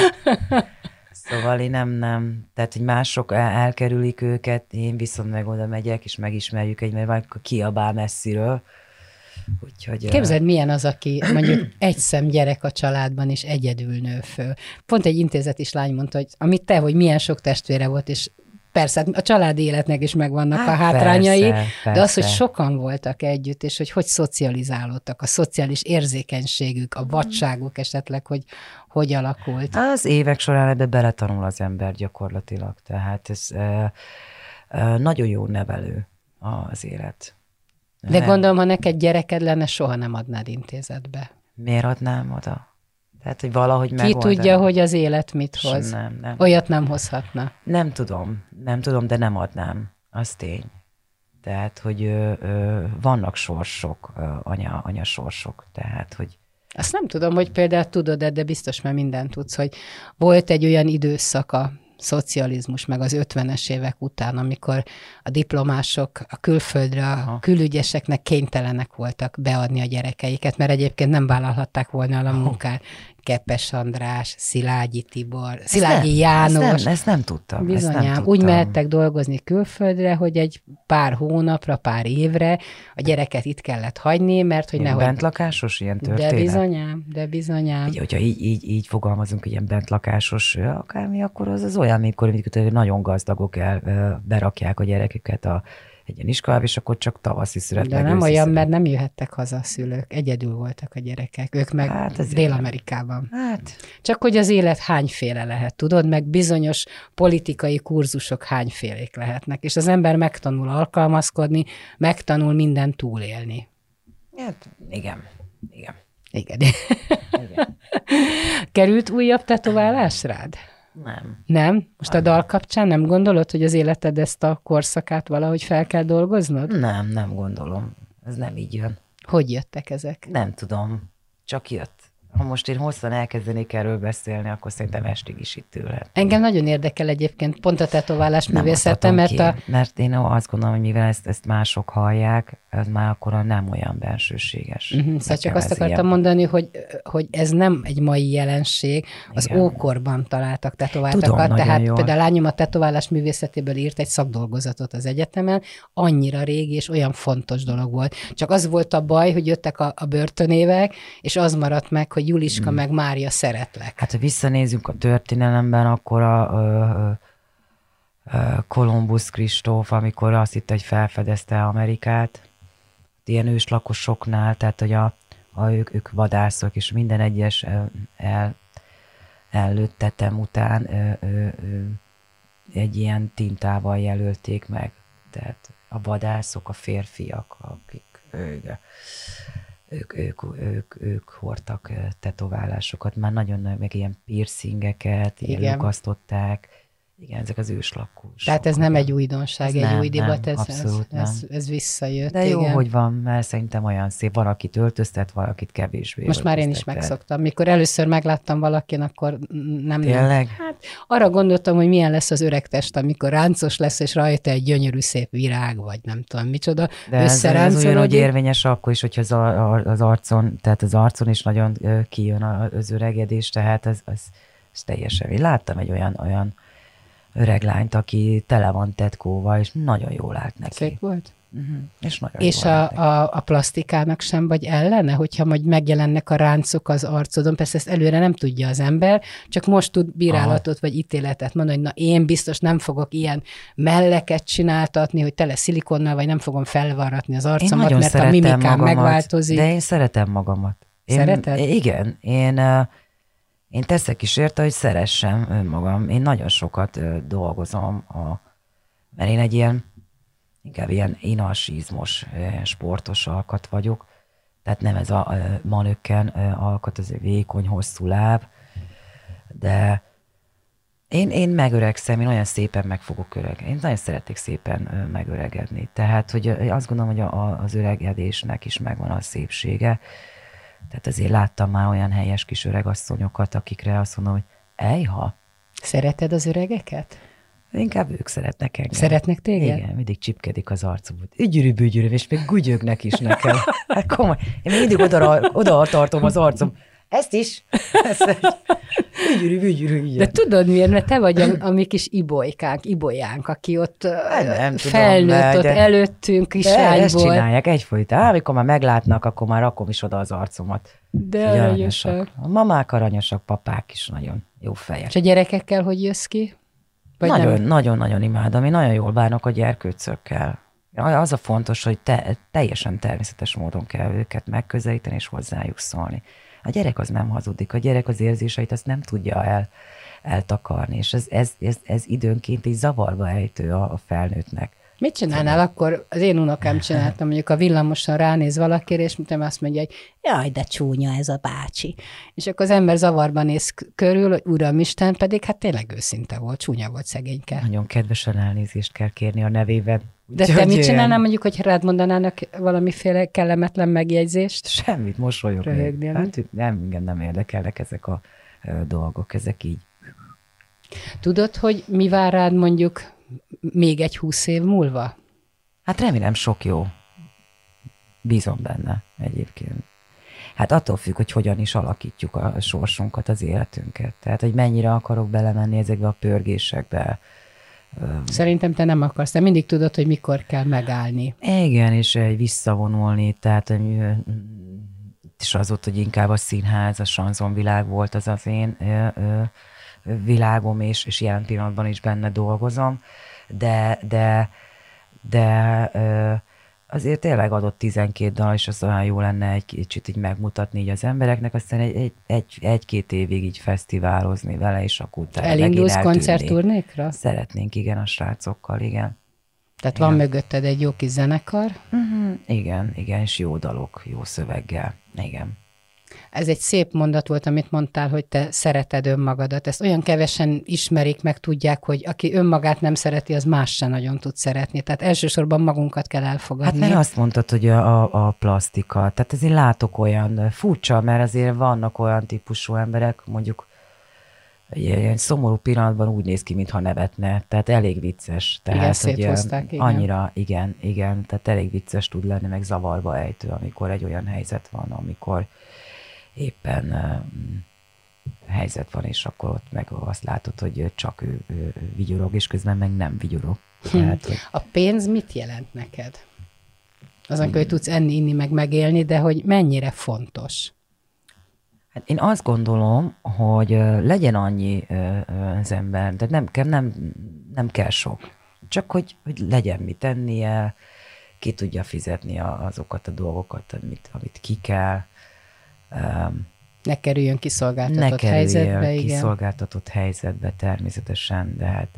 Szóval én nem, nem. Tehát, hogy mások el- elkerülik őket, én viszont meg oda megyek, és megismerjük egy, mert majd kiabál messziről. Úgyhogy, Képzeld, milyen az, aki mondjuk egy szem gyerek a családban, és egyedül nő föl. Pont egy intézet is lány mondta, hogy amit te, hogy milyen sok testvére volt, és persze hát a családi életnek is megvannak Hát a hátrányai, persze, de az, hogy persze. sokan voltak együtt, és hogy hogy szocializálódtak, a szociális érzékenységük, a vadságuk esetleg, hogy hogy alakult. Az évek során ebbe beletanul az ember gyakorlatilag, tehát ez e, e, nagyon jó nevelő az élet. De nem. Gondolom, ha neked gyereked lenne, soha nem adnád intézetbe. Miért adnám oda? Tehát, hogy valahogy Ki megoldani. tudja, hogy az élet mit hoz? Nem, nem. Olyat nem hozhatna. Nem tudom, nem tudom, de nem adnám. Az tény. Tehát, hogy ö, ö, vannak sorsok, ö, anya, anya sorsok, tehát, hogy... Azt nem tudom, hogy például tudod, de biztos már mindent tudsz, hogy volt egy olyan időszaka, szocializmus, meg az ötvenes évek után, amikor a diplomások a külföldre, a külügyeseknek kénytelenek voltak beadni a gyerekeiket, mert egyébként nem vállalhatták volna a munkát. Kepes András, Szilágyi Tibor, Szilágyi ezt János. Ezt nem, ezt nem tudtam. Bizonyám, ezt nem tudtam. Úgy mehettek dolgozni külföldre, hogy egy pár hónapra, pár évre a gyereket itt kellett hagyni, mert hogy nehogy... Bentlakásos ilyen történet? De bizonyám, de bizonyám. Ugye, hogyha így, így, így fogalmazunk, hogy ilyen bentlakásos akármi, akkor az az olyan, mikor nagyon gazdagok el berakják a gyerekeket a egy ilyen iskolába, és akkor csak tavaszi szület. De nem olyan, szület. Mert nem jöhettek haza a szülők. Egyedül voltak a gyerekek. Ők meg hát Dél-Amerikában. Hát. Csak hogy az élet hányféle lehet, tudod? Meg bizonyos politikai kurzusok hányfélék lehetnek. És az ember megtanul alkalmazkodni, megtanul mindent túlélni. Hát, igen. Igen. Igen. Igen. Került újabb tetoválás rád? Nem. Nem? Most a dal kapcsán nem gondolod, hogy az életed ezt a korszakát valahogy fel kell dolgoznod? Nem, nem gondolom. Ez nem így jön. Hogy jöttek ezek? Nem tudom. Csak jött. Ha most én hosszan elkezdenék erről beszélni, akkor szerintem estig is itt ülhet. Engem nagyon érdekel egyébként pont a tetoválás művészete, mert ki, a... Mert én azt gondolom, hogy mivel ezt, ezt mások hallják, ez már akkor nem olyan bensőséges. Uh-huh, szóval csak azt akartam ilyen... mondani, hogy, hogy ez nem egy mai jelenség, az igen. Ókorban találtak tetováltakat, tudom, tehát jól. Például a lányom a tetoválás művészetéből írt egy szakdolgozatot az egyetemen, annyira régi és olyan fontos dolog volt. Csak az volt a baj, hogy jöttek a, a börtönévek, és az maradt meg, hogy Juliska hmm. meg Mária szeretlek. Hát, ha visszanézzünk a történelemben, akkor a, a, a Kolumbusz Kristóf, amikor azt hitte, hogy felfedezte Amerikát, ilyen őslakosoknál, tehát, hogy a, a, ők, ők vadászok, és minden egyes el, ellőtt tetem után ö, ö, ö, egy ilyen tintával jelölték meg. Tehát a vadászok, a férfiak, akik ők, ők, ők, ők, ők hordtak tetoválásokat, már nagyon nagy, meg ilyen piercingeket, ilyen lukasztották. Igen, ezek az őslakós. Tehát ez nem egy újdonság, ez egy nem, új divat, nem, ez, abszolút ez, ez, ez visszajött. De jó, igen. hogy van, mert szerintem olyan szép, van, akit öltöztet, van, akit kevésbé. Most már én is megszoktam. Mikor először megláttam valakin, akkor nem... Tényleg? Hát arra gondoltam, hogy milyen lesz az öreg test, amikor ráncos lesz, és rajta egy gyönyörű szép virág, vagy nem tudom micsoda. De ez, ez olyan, hogy érvényes akkor is, hogyha az, az arcon, tehát az arcon is nagyon kijön az öregedés, tehát ez, ez, ez teljesen. Én láttam egy olyan, olyan öreg lányt, aki tele van tetkóval, és nagyon jól állt neki. Szép volt? Uh-huh. És nagyon és a, a, a plastikának sem vagy ellene, hogyha majd megjelennek a ráncok az arcodon, persze ezt előre nem tudja az ember, csak most tud bírálatot Aha. vagy ítéletet mondani, hogy na én biztos nem fogok ilyen melleket csináltatni, hogy tele szilikonnal, vagy nem fogom felvarratni az arcomat, mert a mimikám magamat, megváltozik. De én szeretem magamat. Én, Szereted? Igen. Én... Uh, Én teszek is érte, hogy szeressem önmagam. Én nagyon sokat ö, dolgozom, a, mert én egy ilyen, inkább ilyen inalsizmos, ilyen sportos alkat vagyok. Tehát nem ez a ö, manökken ö, alkat, ez egy vékony, hosszú láb, de én, én megöregszem, én olyan szépen meg fogok öregedni. Én nagyon szeretek szépen ö, megöregedni. Tehát, hogy ö, azt gondolom, hogy a, a, az öregedésnek is megvan a szépsége. Tehát azért láttam már olyan helyes kis öregasszonyokat, akikre azt mondom, hogy ejha. Szereted az öregeket? Inkább ők szeretnek engem. Szeretnek téged? Igen, mindig csipkedik az arcuk. Ügyürű-bügyürű, és még gügyögnek is nekem. Hát komoly. Én mindig oda, oda tartom az arcom. Ezt is. Ügyürű-bügyürű. De tudod miért? Mert te vagy a, a mi kis ibolykánk, ibolyánk, aki ott nem felnőtt tudom, ott de, előttünk kislányból. Ezt csinálják egyfolytán. Amikor már meglátnak, akkor már rakom is oda az arcomat. De aranyosak. A mamák aranyosak, papák is nagyon jó fejek. És a gyerekekkel hogy jössz ki? Nagyon-nagyon imádom. Én nagyon jól bánok a gyerkőcökkel. Az a fontos, hogy te, teljesen természetes módon kell őket megközelíteni és hozzájuk szólni. A gyerek az nem hazudik, a gyerek az érzéseit azt nem tudja el, eltakarni, és ez, ez, ez, ez időnként így zavarba ejtő a, a felnőttnek. Mit csinálnál akkor? Az én unokám csináltam, mondjuk a villamoson ránéz valakire, és mint azt mondja, hogy jaj, de csúnya ez a bácsi. És akkor az ember zavarban néz körül, hogy Uramisten, pedig hát tényleg őszinte volt, csúnya volt szegényke. Nagyon kedvesen elnézést kell kérni a nevében. De te mit csinálnál mondjuk, hogy rád mondanának valamiféle kellemetlen megjegyzést? Semmit, mosolyogni. Röhögnél. Hát nem, igen, nem érdekelnek ezek a ö, dolgok, ezek így. Tudod, hogy mi vár rád mondjuk még egy húsz év múlva? Hát remélem sok jó. Bízom benne egyébként. Hát attól függ, hogy hogyan is alakítjuk a sorsunkat, az életünket. Tehát, hogy mennyire akarok belemenni ezekbe a pörgésekbe. Szerintem te nem akarsz, te mindig tudod, hogy mikor kell megállni. Igen, és egy visszavonulni, tehát és az ott, hogy inkább a színház, a sanzonvilág volt az az én ö, ö, világom, és, és jelen pillanatban is benne dolgozom, de, de, de ö, azért tényleg adott tizenkét dal, és az olyan jó lenne egy kicsit így megmutatni így az embereknek, aztán egy, egy, egy, egy-két évig így fesztiválozni vele, és akkor utána elindulsz koncertturnékra? Szeretnénk, igen, a srácokkal, igen. Tehát igen. Van mögötted egy jó kis zenekar? Uh-huh. Igen, igen, és jó dalok, jó szöveggel, igen. Ez egy szép mondat volt, amit mondtál, hogy te szereted önmagadat. Ezt olyan kevesen ismerik, meg tudják, hogy aki önmagát nem szereti, az más se nagyon tud szeretni. Tehát elsősorban magunkat kell elfogadni. Hát mert azt mondtad, hogy a, a plasztika. Tehát azért látok olyan furcsa, mert azért vannak olyan típusú emberek, mondjuk ilyen szomorú pillanatban úgy néz ki, mintha nevetne. Tehát elég vicces. Tehát, igen, széthozták, igen. Annyira, igen, igen. Tehát elég vicces tud lenni, meg zavarba ejtő, amikor egy olyan helyzet van, amikor éppen uh, helyzet van, és akkor ott meg azt látod, hogy csak ő, ő, ő vigyorog, és közben meg nem vigyorog. Tehát, hogy... A pénz mit jelent neked? Azon, hogy tudsz enni, inni, meg megélni, de hogy mennyire fontos? Hát én azt gondolom, hogy uh, legyen annyi uh, az ember, de nem kell, nem, nem kell sok. Csak, hogy, hogy legyen mit tennie, ki tudja fizetni a, azokat a dolgokat, amit, amit ki kell. Um, ne kerüljön kiszolgáltatott ne kerüljön helyzetbe, igen. kiszolgáltatott helyzetbe természetesen, de hát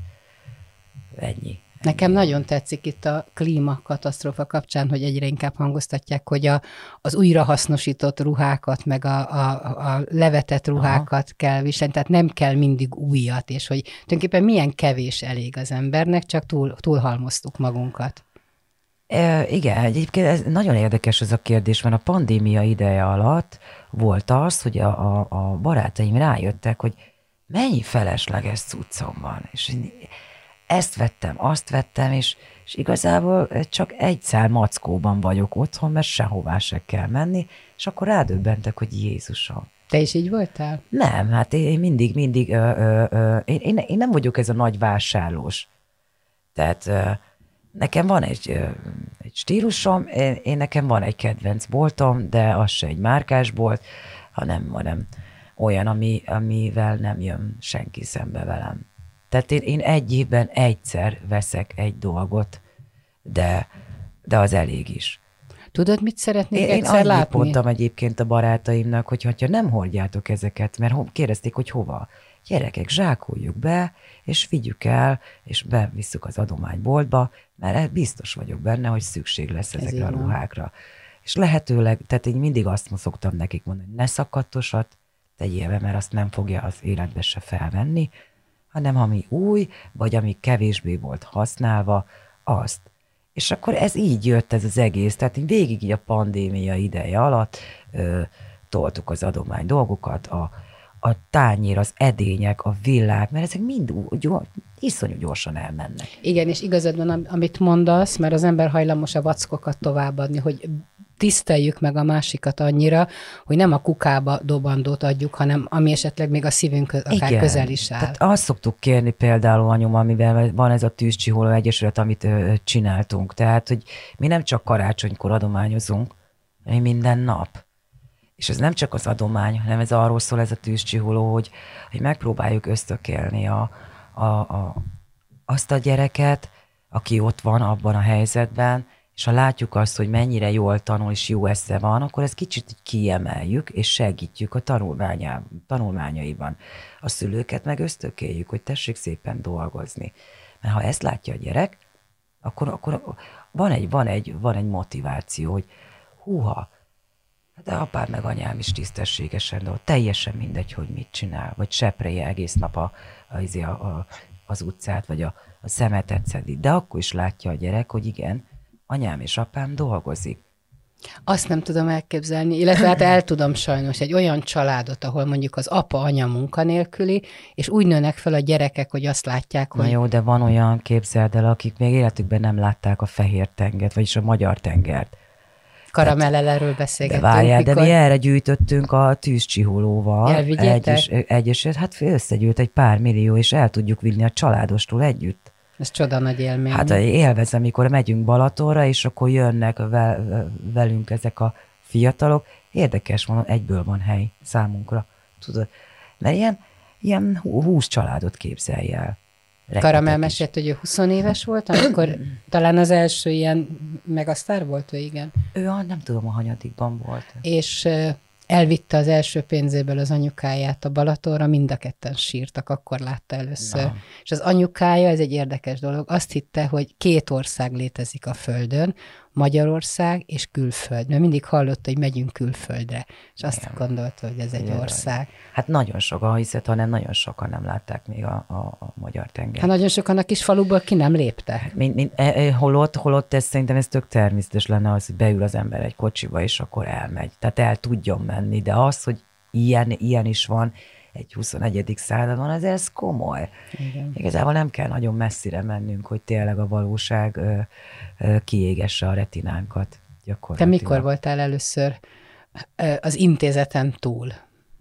ennyi. Nekem nagyon tetszik itt a klímakatasztrófa kapcsán, hogy egyre inkább hangoztatják, hogy a, az újrahasznosított ruhákat, meg a, a, a levetett ruhákat Aha. kell viselni, tehát nem kell mindig újat, és hogy tulajdonképpen milyen kevés elég az embernek, csak túl, túlhalmoztuk magunkat. E, igen, egyébként ez nagyon érdekes ez a kérdés, mert a pandémia ideje alatt volt az, hogy a, a, a barátaim rájöttek, hogy mennyi felesleges cuccom van, és ezt vettem, azt vettem, és, és igazából csak egy szál mackóban vagyok otthon, mert sehová se kell menni, és akkor rádöbbentek, hogy Jézusom. Te is így voltál? Nem, hát én mindig, mindig, ö, ö, ö, én, én, én nem vagyok ez a nagy vásárlós. Tehát ö, nekem van egy, ö, egy stílusom, én, én nekem van egy kedvenc boltom, de az se egy márkás bolt, hanem, hanem olyan, ami, amivel nem jön senki szembe velem. Tehát én, én egy évben egyszer veszek egy dolgot, de, de az elég is. Tudod, mit szeretnék én, egyszer én látni? Én mondtam egyébként a barátaimnak, hogy ha nem hordjátok ezeket, mert kérdezték, hogy hova. Gyerekek, zsákoljuk be, és vigyük el, és bevisszük az adományboltba, mert biztos vagyok benne, hogy szükség lesz Ez ezekre a ruhákra. És lehetőleg, tehát én mindig azt szoktam nekik mondani, hogy ne szakadtosat tegyél be, mert azt nem fogja az életbe se felvenni, hanem ami új, vagy ami kevésbé volt használva, azt. És akkor ez így jött ez az egész, tehát így végig így a pandémia ideje alatt ö, toltuk az adomány dolgokat, a, a tányér, az edények, a villák, mert ezek mind gyors, iszonyú gyorsan elmennek. Igen, és igazad van, amit mondasz, mert az ember hajlamos a vackokat továbbadni, hogy tiszteljük meg a másikat annyira, hogy nem a kukába dobandót adjuk, hanem ami esetleg még a szívünk akár Igen. közel is áll. Tehát azt szoktuk kérni például anyum, amivel van ez a Tűzcsiholó Egyesület, amit ö, csináltunk. Tehát, hogy mi nem csak karácsonykor adományozunk, hanem minden nap. És ez nem csak az adomány, hanem ez arról szól ez a Tűzcsiholó, hogy, hogy megpróbáljuk ösztökélni a, a, a, azt a gyereket, aki ott van abban a helyzetben, és ha látjuk azt, hogy mennyire jól tanul és jó esze van, akkor ezt kicsit kiemeljük, és segítjük a tanulmányaiban. A szülőket meg ösztökéljük, hogy tessék szépen dolgozni. Mert ha ezt látja a gyerek, akkor, akkor van, egy, van, egy, van egy motiváció, hogy húha, de apám meg anyám is tisztességesen, de teljesen mindegy, hogy mit csinál, vagy seprelje egész nap a, a, a, az utcát, vagy a, a szemetet szedi. De akkor is látja a gyerek, hogy igen, anyám és apám dolgozik. Azt nem tudom elképzelni, illetve hát el tudom sajnos egy olyan családot, ahol mondjuk az apa, anya munkanélküli, és úgy nőnek fel a gyerekek, hogy azt látják, hogy... Na jó, de van olyan, képzeld el, akik még életükben nem látták a fehér tengert, vagyis a magyar tengert. Karamellel erről beszélgettünk. De várjál, mikor... de mi erre gyűjtöttünk a tűzcsiholóval. Elvigyétek? Egyes, egyeset, hát összegyűlt egy pár millió, és el tudjuk vinni a családostól együtt. Ez csoda nagy élmény. Hát élvezem, amikor megyünk Balatonra, és akkor jönnek velünk ezek a fiatalok. Érdekes, mondom, egyből van hely számunkra. Tudod, mert ilyen, ilyen húsz családot képzelj el. Karamell mesélt, hogy ő húsz éves volt, amikor talán az első ilyen megasztár volt, ő igen. Ő a, nem tudom, a hanyadikban volt. És elvitte az első pénzéből az anyukáját a Balatonra, mind a ketten sírtak, akkor látta először. Na. És az anyukája, ez egy érdekes dolog, azt hitte, hogy két ország létezik a Földön, Magyarország és külföld. Mert mindig hallotta, hogy megyünk külföldre. És azt igen. gondolta, hogy ez egy igen. ország. Hát nagyon sokan hiszed, hanem nagyon sokan nem látták még a, a, a magyar tengert. Hát nagyon sokan a kis faluból ki nem léptek. Mint, mint, e, e, holott, holott ez szerintem ez tök természetes lenne, az, hogy beül az ember egy kocsiba, és akkor elmegy. Tehát el tudjon menni, de az, hogy ilyen, ilyen is van, egy huszonegyedik században, az ez komoly. Igen. Igazából nem kell nagyon messzire mennünk, hogy tényleg a valóság ö, ö, kiégesse a retinánkat. Te mikor voltál először ö, az intézeten túl?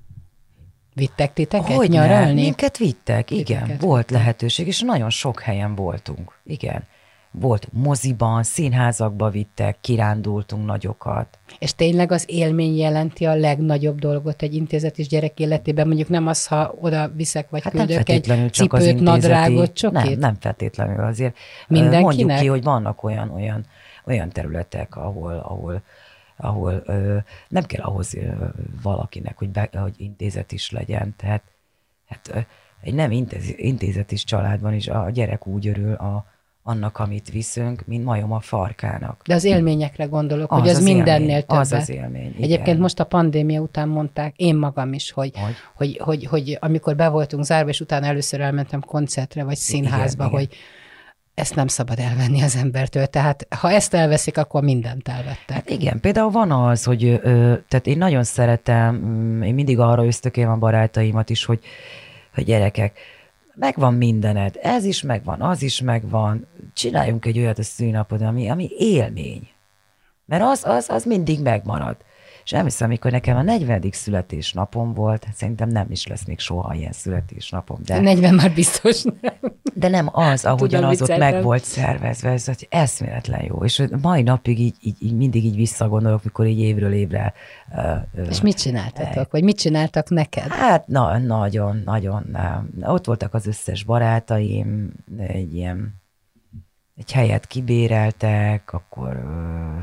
Vittek titeket hogy nyaralni? Ne? Minket vittek, igen. Titeket volt vittek. lehetőség, és nagyon sok helyen voltunk. Igen. Volt moziban, színházakba vittek, kirándultunk nagyokat. És tényleg az élmény jelenti a legnagyobb dolgot egy intézet és gyerek életében? Mondjuk nem az, ha oda viszek, vagy hát küldök egy cipőt, intézeti... nadrágot, csokit? Nem, nem feltétlenül azért. Mindenkinek? Mondjuk ki, hogy vannak olyan, olyan, olyan területek, ahol, ahol, ahol ö, nem kell ahhoz ö, valakinek, hogy, be, hogy intézet is legyen. Tehát hát, ö, egy nem intéz, intézetis családban is a gyerek úgy örül a annak, amit viszünk, mint majom a farkának. De az élményekre gondolok, az hogy az, az mindennél élmény, többet. Az az élmény, igen. Egyébként most a pandémia után mondták, én magam is, hogy, hogy? Hogy, hogy, hogy amikor be voltunk zárva, és utána először elmentem koncertre, vagy színházba, igen, hogy igen. ezt nem szabad elvenni az embertől. Tehát ha ezt elveszik, akkor mindent elvettek. Hát igen, például van az, hogy ö, tehát én nagyon szeretem, én mindig arra ösztökélem a barátaimat is, hogy, hogy gyerekek, megvan mindened, ez is megvan, az is megvan, csináljunk egy olyat a szülinapodon, ami, ami élmény. Mert az, az, az mindig megmarad. És emlékszem, amikor nekem a negyvenedik születésnapom volt, szerintem nem is lesz még soha ilyen születésnapom. De negyven már biztos nem. De nem az, ahogyan az ott meg volt szervezve, ez hogy eszméletlen jó. És mai napig így, így, így mindig így visszagondolok, mikor így évről évre... Uh, és mit csináltatok? Vagy mit csináltak neked? Hát na, nagyon, nagyon. Uh, ott voltak az összes barátaim, egy ilyen egy helyet kibéreltek, akkor uh,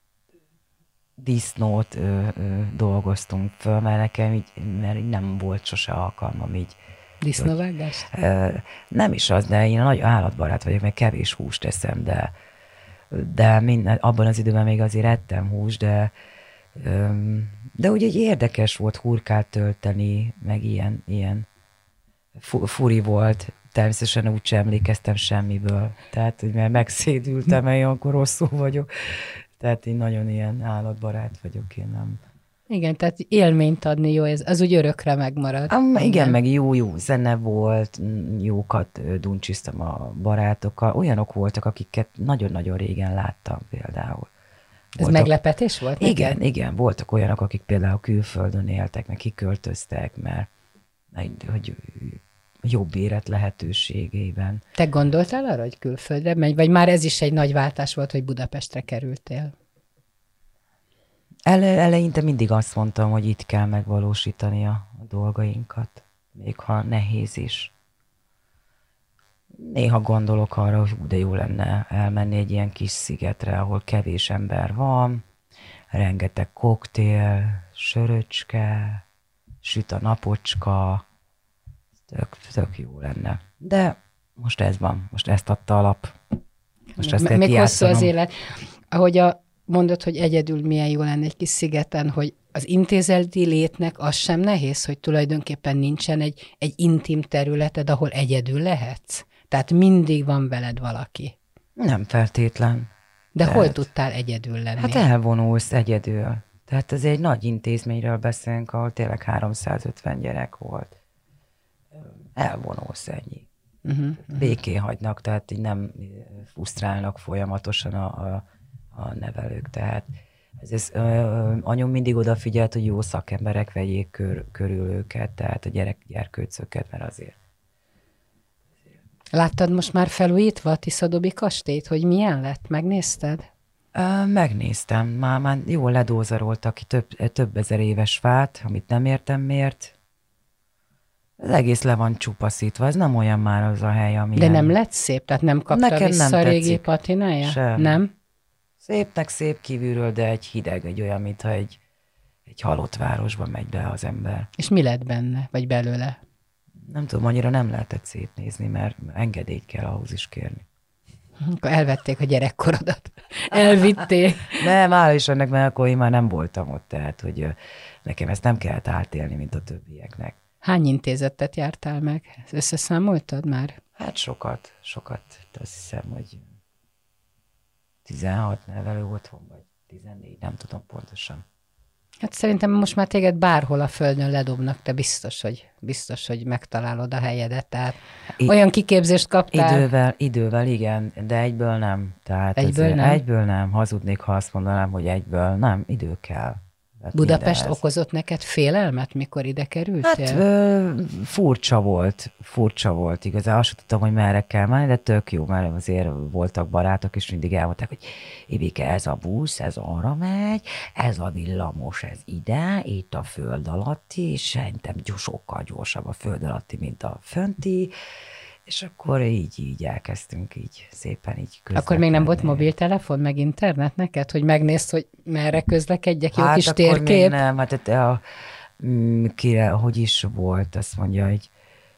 disznót uh, uh, dolgoztunk föl, mert nekem így, mert így nem volt sose alkalmam így. Disznóvágást? Uh, nem is az, de én nagy állatbarát vagyok, meg kevés húst eszem, de, de minden, abban az időben még azért ettem húst, de, um, de úgy egy érdekes volt hurkát tölteni, meg ilyen, ilyen furi volt. Természetesen úgy sem emlékeztem semmiből. Tehát, hogy mert megszédültem, mert olyankor rosszul vagyok. Tehát én nagyon ilyen állatbarát vagyok, én nem. Igen, tehát élményt adni jó, ez az úgy örökre megmarad. Um, igen, igen, meg jó-jó zene volt, jókat duncsiztam a barátokkal. Olyanok voltak, akiket nagyon-nagyon régen láttam például. Ez voltak, meglepetés volt? Igen, neked? Igen, voltak olyanok, akik például külföldön éltek, meg kiköltöztek, mert hogy jobb élet lehetőségében. Te gondoltál arra, hogy külföldre megy, vagy már ez is egy nagy váltás volt, hogy Budapestre kerültél? Ele, eleinte mindig azt mondtam, hogy itt kell megvalósítani a, a dolgainkat, még ha nehéz is. Néha gondolok arra, hogy de jó lenne elmenni egy ilyen kis szigetre, ahol kevés ember van, rengeteg koktél, söröcske, süt a napocska, tök, tök jó lenne. De most ez van, most ezt adta a lap. Most azt kell még hosszú az kijátszanom. élet. Ahogy a, mondod, hogy egyedül milyen jó lenne egy kis szigeten, hogy az intézeti létnek az sem nehéz, hogy tulajdonképpen nincsen egy, egy intim területed, ahol egyedül lehetsz. Tehát mindig van veled valaki. Nem feltétlen. De Tehát, hol tudtál egyedül lenni? Hát elvonulsz egyedül. Tehát ez egy nagy intézményről beszélünk, ahol tényleg háromszázötven gyerek volt. Elvonulsz ennyi. Uh-huh, Békén hagynak, tehát így nem frusztrálnak folyamatosan a, a, a nevelők. Tehát ez, ez, anyum mindig odafigyelt, hogy jó szakemberek vegyék kör, körül őket, tehát a gyerek, gyerkőcöket, mert azért. Láttad most már felújítva a Tiszadobi kastélyt, hogy milyen lett? Megnézted? Megnéztem. Már, már jól ledózaroltak ki több, több ezer éves fát, amit nem értem miért. Az egész le van csupaszítva, ez nem olyan már az a hely, ami. De nem lett szép? Tehát nem kapta Nekem vissza nem a régi tetszik. patinája? Sem. Nem? Szépnek szép kívülről, de egy hideg, egy olyan, mintha egy, egy halott városba megy be az ember. És mi lett benne, vagy belőle? Nem tudom, annyira nem lehetett szép nézni, mert engedélyt kell ahhoz is kérni. Akkor elvették a gyerekkorodat. Elvitték. Nem, áll is ennek, mert akkor én már nem voltam ott, tehát hogy ö, nekem ezt nem kellett átélni, mint a többieknek. Hány intézetet jártál meg? Ezt összeszámoltad már? Hát sokat, sokat. Azt hiszem, hogy tizenhat nevelő otthon, vagy tizennégy, nem tudom pontosan. Hát szerintem most már téged bárhol a földön ledobnak, te biztos, hogy, biztos, hogy megtalálod a helyedet. Tehát I- olyan kiképzést kaptál. Idővel, idővel igen, de egyből nem. Tehát Egyből azért nem? Egyből nem. Hazudnék, ha azt mondanám, hogy egyből nem. Idő kell. Tehát Budapest mindenhez. okozott neked félelmet, mikor ide kerültél? Hát ö, furcsa volt, furcsa volt igazán. Azt sem tudtam, hogy merre kell menni, de tök jó, mert azért voltak barátok, és mindig elmondták, hogy Ivike, ez a busz, ez arra megy, ez a villamos, ez ide, itt a föld alatti, és szerintem sokkal gyorsabb a föld alatti, mint a fönti, és akkor így, így elkezdtünk így szépen így közlekedni. Akkor még nem volt mobiltelefon, meg internet neked, hogy megnézd, hogy merre közlekedjek, jó hát kis akkor még térkép? nem, hát a, mm, kire, hogy is volt, azt mondja, hogy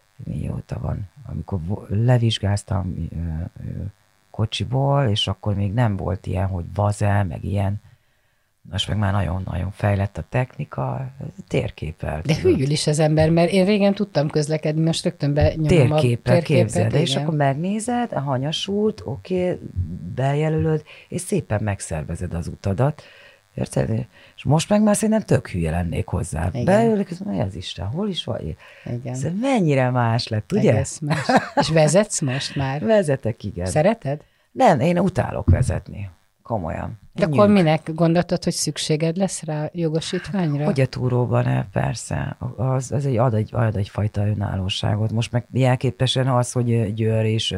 mióta van, amikor levizsgáztam ö, ö, kocsiból, és akkor még nem volt ilyen, hogy vazel, meg ilyen. Most meg már nagyon-nagyon fejlett a technika, térképpel. De hülyül is az ember, mert én régen tudtam közlekedni, most rögtön benyomom Térképpel, a térképet. képzeld, és igen. akkor megnézed a hanyasút, oké, okay, bejelölöd, és szépen megszervezed az utadat. Érted? És most meg már szerintem tök hülye lennék hozzá. Igen. Beülök, ez mi az Isten, hol is vagy? Igen. Szóval mennyire más lett, ugye? Egész más. És vezetsz most már? Vezetek, igen. Szereted? Nem, én utálok vezetni. Komolyan. De akkor minek gondoltad, hogy szükséged lesz rá jogosítványra? Hogy a túróban, persze. Az, az egy, ad, egy, ad egyfajta önállóságot. Most meg jelképesen az, hogy Győr és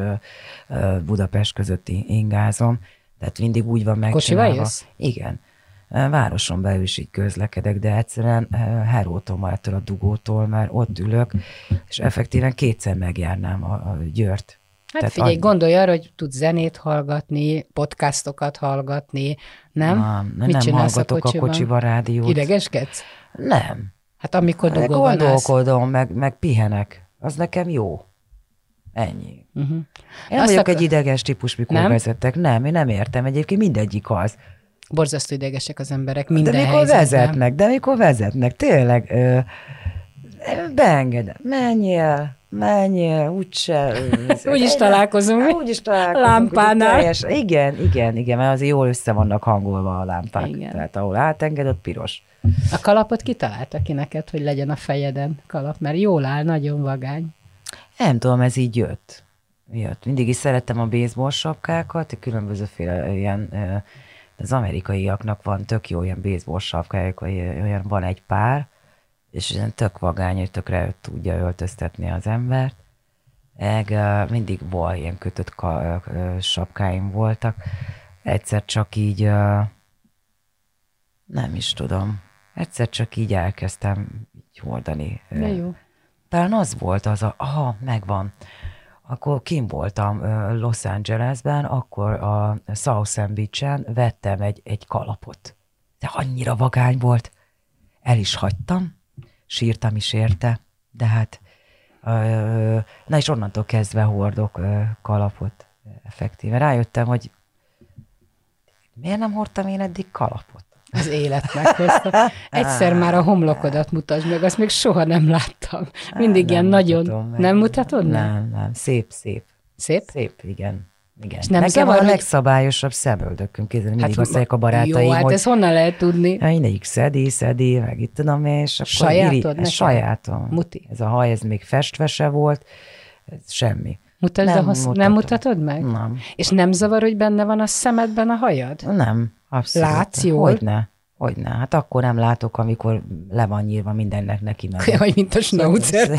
Budapest közötti ingázom. Tehát mindig úgy van megcsinálva. Kocsival jössz? Igen. Városon belül is így közlekedek, de egyszerűen herótom ettől a dugótól, mert ott ülök, és effektíven kétszer megjárnám a, a Győrt. Hát Tehát figyelj, annyi. gondolj arra, hogy tudsz zenét hallgatni, podcastokat hallgatni, nem? Nem, Mit nem csinálsz hallgatok a kocsiban? a kocsiba rádiót. Idegeskedsz? Nem. Hát amikor dugóban állsz. Gondolkodom, meg, meg pihenek. Az nekem jó. Ennyi. Uh-huh. Én nem Azt vagyok ak- egy ideges típus, mikor Nem? vezetek. Nem, én nem értem. Egyébként mindegyik az. Borzasztó idegesek az emberek minden de mikor helyzetben. vezetnek, de mikor vezetnek, tényleg ö, beengedem. Menjél, menjél, úgyse. Úgyis találkozunk. Úgyis találkozunk. Lámpánál. Teljes, igen, igen, igen, mert azért jól össze vannak hangolva a lámpák. Igen. Tehát ahol átenged, ott piros. A kalapot kitalálta ki neked, hogy legyen a fejeden kalap, mert jól áll, nagyon vagány. Nem tudom, ez így jött. jött. Mindig is szerettem a baseball sapkákat, különbözőféle ilyen, ö, az amerikaiaknak van tök jó ilyen baseball sapkájuk, olyan van egy pár, és ilyen tök vagány, hogy tökre tudja öltöztetni az embert. Meg ö, mindig volt ilyen kötött ka, ö, sapkáim voltak. Egyszer csak így, ö, nem is tudom, egyszer csak így elkezdtem így hordani. De jó. Talán az volt az a, aha, megvan. Akkor kim voltam uh, Los Angelesben, akkor a South Sand Beach-en vettem egy, egy kalapot. De annyira vagány volt. El is hagytam, sírtam is érte, de hát uh, na és onnantól kezdve hordok uh, kalapot. effektíven. Rájöttem, hogy miért nem hordtam én eddig kalapot? Az élet meghozta. Egyszer már a homlokodat mutasd meg, azt még soha nem láttam. Mindig nem ilyen nagyon... meg. Nem mutatod meg? Nem, nem. Szép, szép. Szép? Szép, igen. Igen. És nem Nekem zavar, a hogy... legszabályosabb szemöldökünk. Kézzel mindig azt mondják a barátaim, jó, hát hogy... ezt honnan lehet tudni? Ja, innen szedi, szedi, meg itt tudom, és akkor... Sajátod iri... Sajátom. Muti. Ez a haj, ez még festve se volt, ez semmi. Mutasd, nem, hossz... nem mutatod meg? Nem. És nem zavar, hogy benne van a szemedben a hajad? Nem, abszolút. Látsz jól? Hogyne, hogyne. Hát akkor nem látok, amikor le van nyírva mindennek neki meg. Jaj, mint a schnauzer.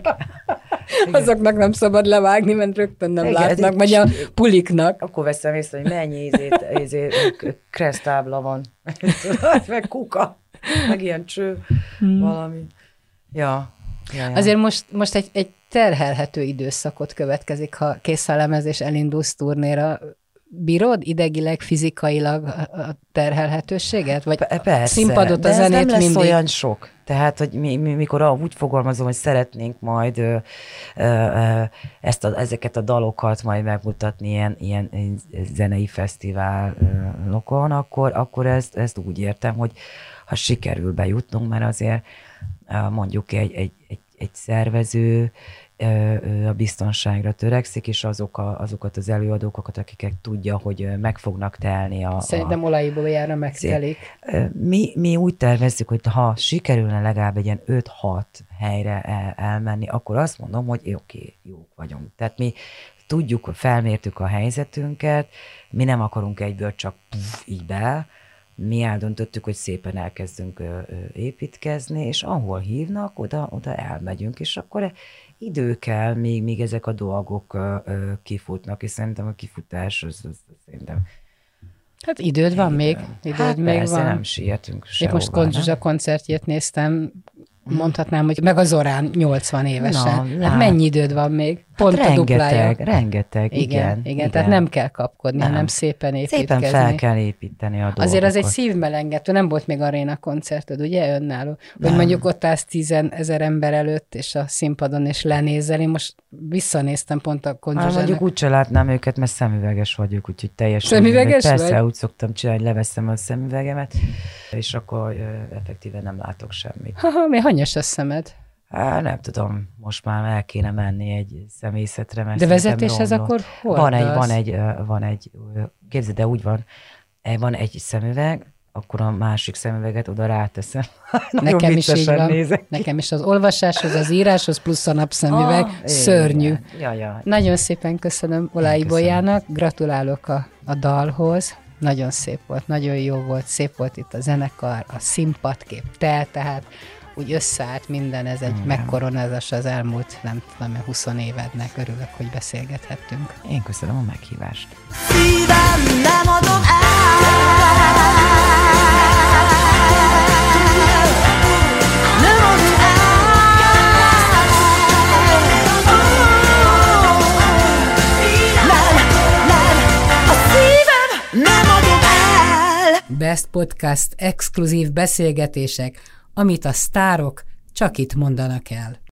Azoknak nem szabad levágni, mert rögtön nem igen, látnak, vagy a puliknak. Akkor veszem észre, hogy mennyi ízét, ízét, kresztábla van. Meg kuka, meg ilyen cső, hmm. valami. Ja. Ja, ja. Azért most, most egy, egy terhelhető időszakot következik, ha kész a lemez és elindulsz turnéra. Bírod idegileg, fizikailag a terhelhetőséget? Vagy persze, színpadot, a de zenét ez nem lesz mindig? olyan sok. Tehát, hogy mi, mi, mikor úgy fogalmazom, hogy szeretnénk majd ö, ö, ezt a, ezeket a dalokat majd megmutatni ilyen, ilyen zenei fesztiválokon, akkor, akkor ezt, ezt úgy értem, hogy ha sikerül bejutnunk, mert azért mondjuk egy, egy, egy, egy szervező a biztonságra törekszik, és azok a, azokat az előadókat, akiket tudja, hogy meg fognak telni. A, Szerintem Olaiboljára megtelik. Mi, mi úgy tervezzük, hogy ha sikerülne legalább egy ilyen öt-hat helyre el, elmenni, akkor azt mondom, hogy oké, okay, jók vagyunk. Tehát mi tudjuk, felmértük a helyzetünket, mi nem akarunk egyből csak pff, így be, mi eldöntöttük, hogy szépen elkezdünk ö, ö, építkezni, és ahol hívnak, oda, oda elmegyünk, és akkor idő kell, még, még ezek a dolgok ö, ö, kifutnak, és szerintem a kifutás, az, az, az szerintem... Hát időd van még. Időd hát még persze, van. nem sietünk sehova. Én most Kondzsuzsa koncertjét néztem, mondhatnám, hogy meg az Orán nyolcvan évesen. Na, hát mennyi időd van még? Pont hát a duplája. Rengeteg, rengeteg, igen. Igen, igen, igen, tehát nem kell kapkodni, nem. hanem szépen építkezni. Szépen fel kell építeni a dolgokat. Azért az egy szívmelengető, nem volt még aréna koncerted, ugye, önálló? Hogy mondjuk ott állsz tízezer ember előtt, és a színpadon, és lenézel. Én most visszanéztem pont a Kondzsuzsának. Hát mondjuk úgyse látnám őket, mert szemüveges vagyok, úgyhogy teljesen... Szemüveges vagy? Persze, úgy szoktam csinálni, leveszem a szemüvegemet, és akkor ö, effektíven nem látok semmit. Haha, mi hanyas a szemed? Há, nem tudom, most már el kéne menni egy szemészetre, mert de vezetéshez akkor hol? Van egy, van egy, van egy, képzeld, de úgy van, van egy szemüveg, akkor a másik szemüveget oda ráteszem. Nekem is így van. Nézek. Nekem is az olvasáshoz, az íráshoz, plusz a napszemüveg. Ah, szörnyű. Ja, ja. Nagyon szépen köszönöm Olaiboljának, gratulálok a, a dalhoz. Nagyon szép volt, nagyon jó volt, szép volt itt a zenekar, a színpadkép te, tehát úgy összeállt minden, ez egy megkoronázás az elmúlt, nem tudom, húsz évednek. Örülök, hogy beszélgethettünk. Én köszönöm a meghívást. Szívem nem adom el, nem adom el, nem, nem, a szívem nem adom el. Best Podcast exkluzív beszélgetések, amit a sztárok csak itt mondanak el.